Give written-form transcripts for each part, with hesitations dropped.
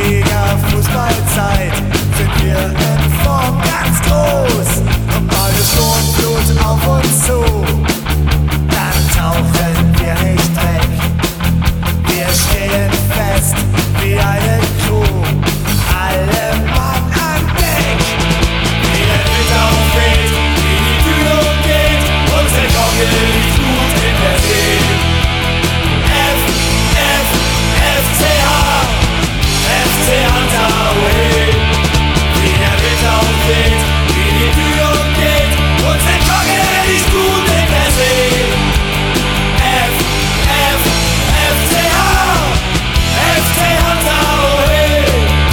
ewiger Fußballzeit sind wir in Form ganz groß und bald ist Sturmflut auf uns zu. Dann tauchen wir nicht weg, wir stehen fest wie eine Crew, alle Mann an Deck. Wie der Wind aufweht, wie die Kühlung geht, unsere Kogge liegt gut in der See. FC Hansa, away. Wie der Wind aufweht, wie die Kühlung geht, unsere Kogge liegt gut in der See. FC Hansa, away.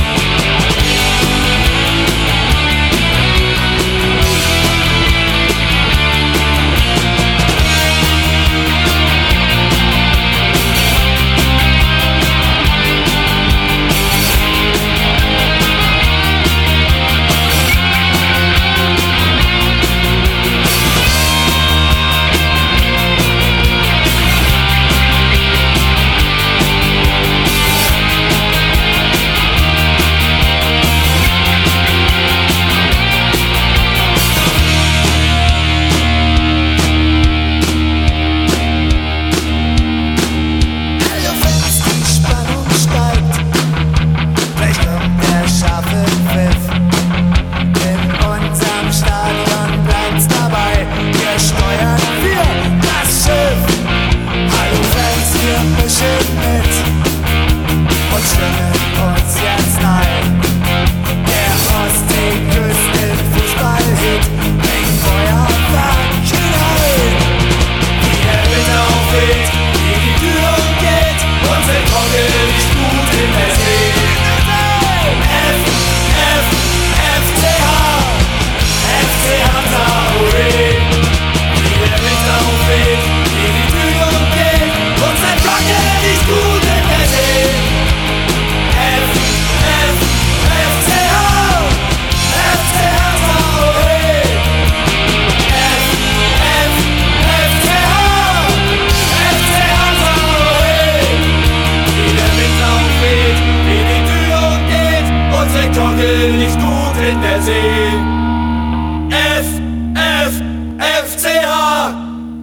Nicht gut in der See.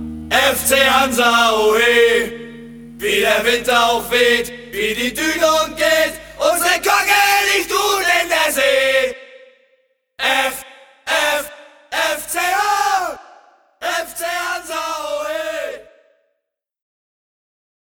FC Hansa, ohe. Wie der Wind auch weht, wie die Düne und